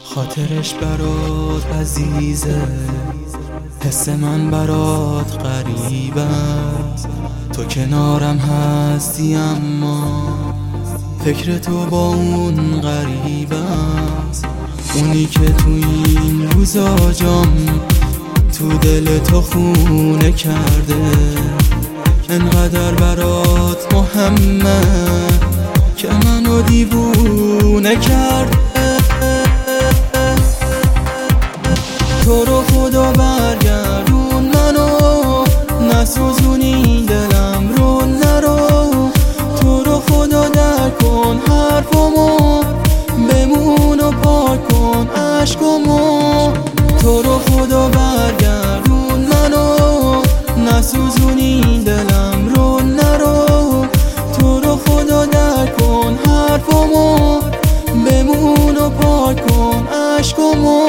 خاطرش برات عزیزه، حس من برات غریبه است. تو کنارم هستی اما فکر تو با اون غریبه است. اونی که تو این روزا جام تو دل تو خونه کرده، انقدر برات مهمه که منو دیوونه کرده. تو رو خدا برگردون منو، نسوزونی دلم رو نرو. تو رو خدا در کن حرفمو، بمون و پاک کن عشقمو. تو رو خدا برگردون منو، نسوزونی دلم رو نرو. تو رو خدا در کن حرفمو، بمون و پاک کن عشقمو.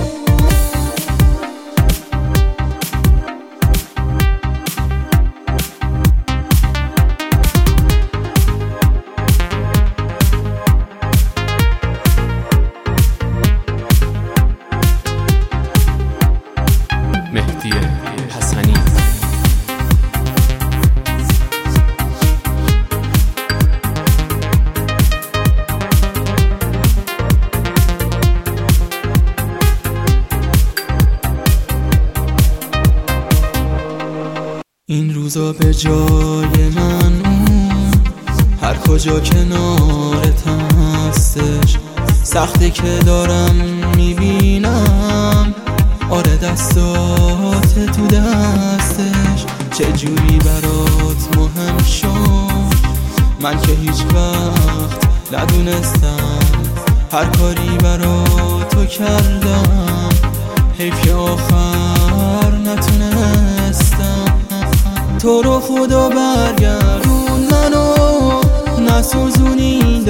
مهدی حسنی. این روزا به جای من اون هر کجا کنارت هستش، سخته که دارم میبینم آره دستات تو دستش. چجوری برات مهم شد من که هیچ وقت ندونستم، هر کاری برات تو کردم حیف که آخر نتونستم. تو رو خدا برگردون منو، نسوزونی